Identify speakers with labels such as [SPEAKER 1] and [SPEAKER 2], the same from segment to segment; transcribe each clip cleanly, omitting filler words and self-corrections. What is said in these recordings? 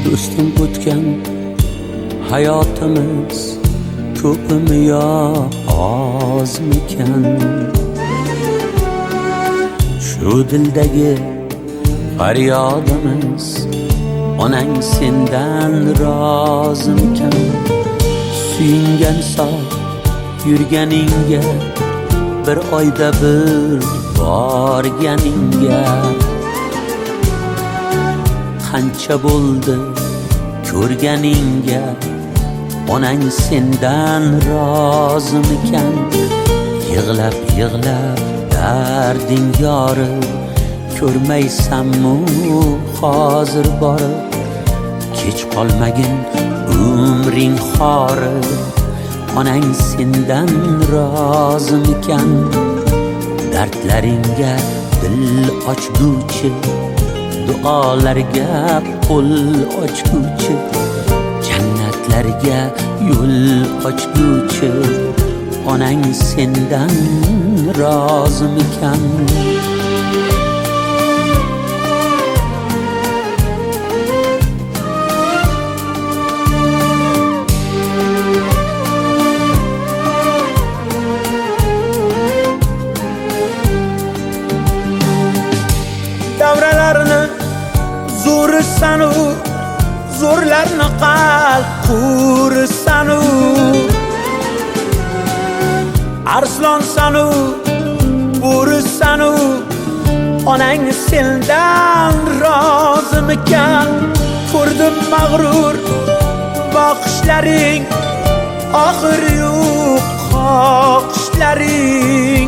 [SPEAKER 1] do'stim o'tgan hayotimiz ko'pmi yo ozmikan? Shu dildagi faryodimiz onang sendan rozimikan? Suyungan soq yurganingga, bir oyda bir borganingga qancha bo'ldi ko'rganingga, onang sendan rozimikan? Yig'lab yig'lab darding yorib, ko'rmaysanmi hozir borib? Kech qolmagin umring xorib, onang sendan rozimikan? Dardlaringga dil ochguvchi, duolarga qo'l ochguvchi, jannatlarga yo'l ochguvchi, onang sendan rozimikan?
[SPEAKER 2] Davralarni zo'risanu, zo'rlarni qalb qurisanu, arslonsanu, bo'risanu, onang sendan rozimikan? Ko'rdim mag'rur boqishlaring, oxiri yo'q qoqishlaring,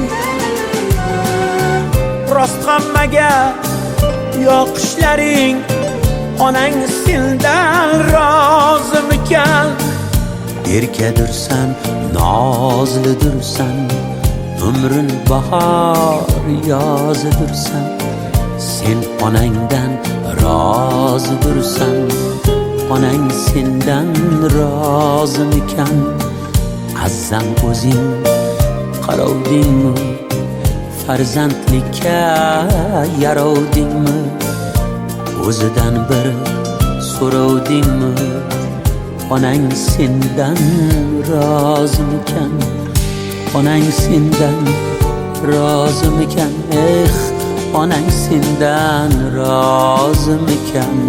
[SPEAKER 2] rost hammaga yoqishlaring, onang sendan rozimikan?
[SPEAKER 1] Erkadirsan, nozlidirsan, umrin bahor yozidirsan, sen onangdan rozidirsan, onang sendan rozimikan? Azzam o'zing qarovdingmi, farzandlikka yarovdingmi? O'zidan bir so'rovdingmi, onang sendan rozimikan? Onang sendan rozimikan? Onang sendan rozimikan?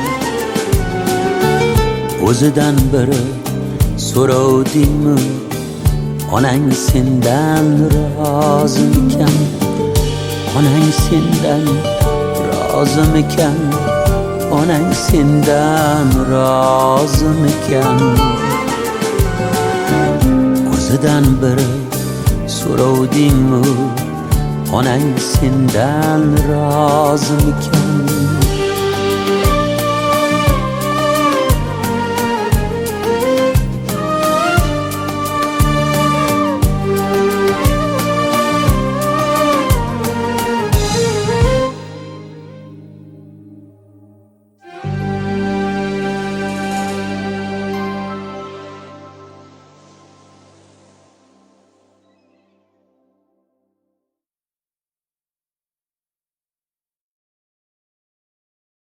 [SPEAKER 1] O'zidan bir so'rovdingmi, onang sendan rozimikan? Onang sendan rozimikan? Onang sendan rozimikan? O'zidan bir so'rovdingmi, onang sendan rozimikan?